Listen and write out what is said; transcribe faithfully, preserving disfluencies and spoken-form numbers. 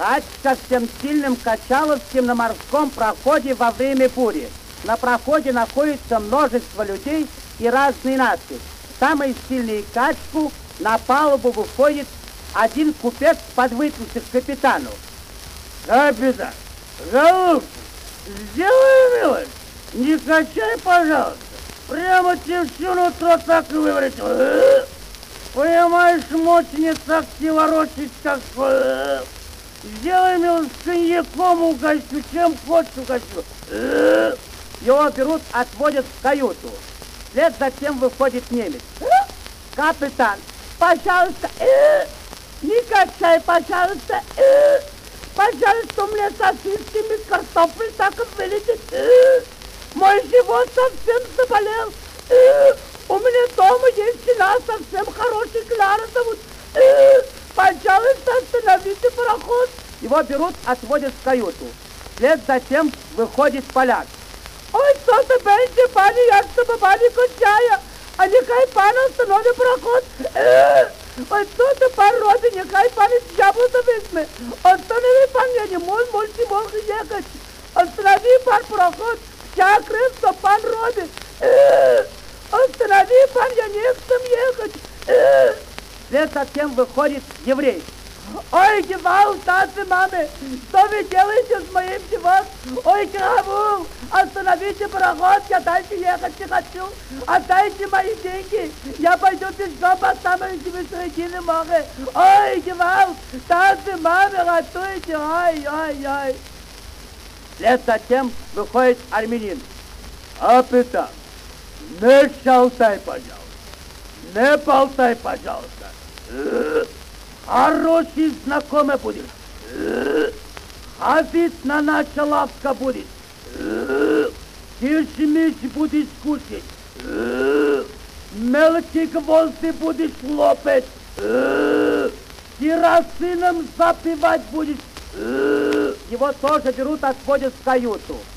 Качка всем сильным Качаловским на морском проходе во время бури. На проходе находится множество людей и разный надпись. Самый сильный Качку на палубу выходит один купец подвыпивший к капитану. Капитан, голубчик, сделай милость, не качай, пожалуйста. Прямо тебе всю нутро так и выбрать. Понимаешь, мочь так тебе ворочить, как... Сделай милость, с коньяком угощу, чем хочешь угощу. Его берут, отводят в каюту. Вслед затем выходит немец. Капитан, пожалуйста, не качай, пожалуйста. Пожалуйста, у меня сосисками картофель так и вылетит. Мой живот совсем заболел. У меня дома есть жена совсем хорошая, Клара зовут. Пожалуйста, остановите пароход. Его берут, отводят в каюту. Вслед затем выходит поляк. Ой, что-то będzie, пани, як to бабані кончає. А нехай пан остановить пароход. Ой, что-то пан робить, нехай пан из яблока візьме. Останови, пан, я не можу, можете можу ехать. Останови, пан, пароход. Я крив, что пан робить. Останови, пан, я не хочу ехать. Вслед затем выходит еврей. Ой, Гевал, таты, мамы, что вы делаете с моим животом? Ой, Гевал, остановите пароход, я дальше ехать не хочу. Отдайте мои деньги, я пойду пешком по самой себе середины моря. Ой, Гевал, таты, мамы, ратуйте, ой, ой, ой. Вслед затем выходит армянин. Капитан, не шалтай, пожалуйста, не болтай, пожалуйста. Хороший знакомый будет. Ходить на наша лавка будет. Кишмиш будешь кушать. Мелкие гвозди будешь лопать. Керосином запивать будешь. Его тоже берут, отводят в каюту.